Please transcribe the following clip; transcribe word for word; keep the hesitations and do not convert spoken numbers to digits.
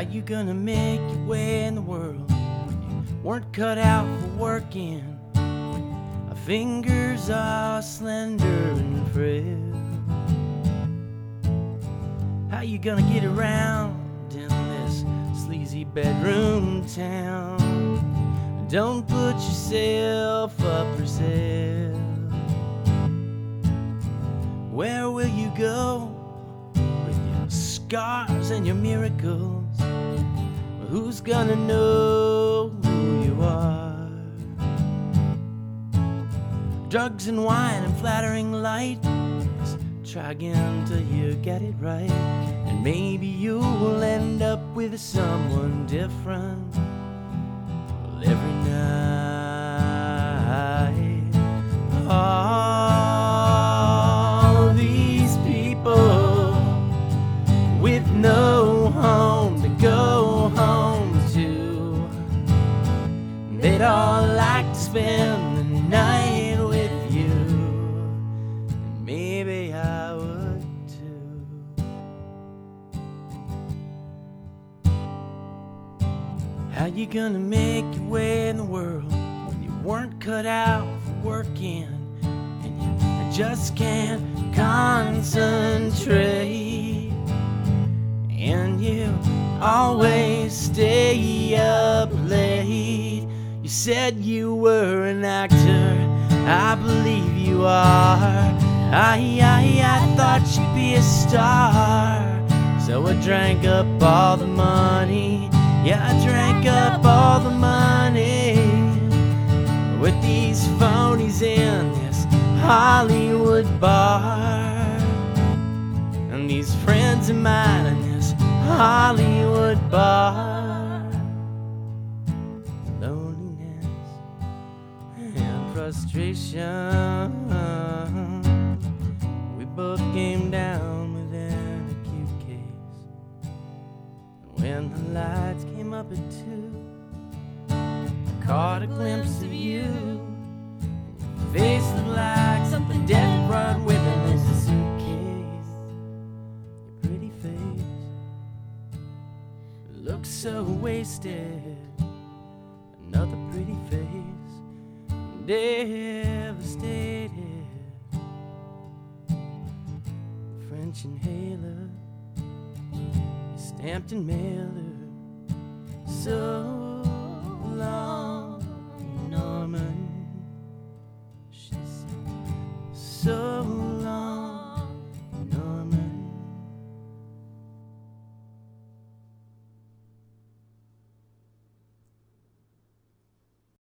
you gonna make your way in the world when you weren't cut out for working? Our fingers are slender and frail. How you gonna get around in this sleazy bedroom town? Don't put yourself up for sale. Where will you go with your scars and your miracles? Who's gonna know who you are? Drugs and wine and flattering light. Just try again till you get it right, and maybe you'll end up with someone different every night. All these people with no home to go home to, they'd all like to spend the night with you, and maybe I would too. How you gonna make your way in the world when you weren't cut out for working, and you just can't concentrate, and you always stay up late? You said you were an actor, I believe you are. I, I, I thought you'd be a star, so I drank up all the money. Yeah, I drank up all the money with these phonies in this Hollywood bar, and these friends of mine in this Hollywood bar. Loneliness and frustration, we both came down with an acute case. When the lights came up at two, I caught a glimpse of you. Your face looked like something death brought with him in a suitcase. Your pretty face looked so wasted. Another pretty face, devastated. French inhaler, stamped and mailed her. So long, Norman, she said. So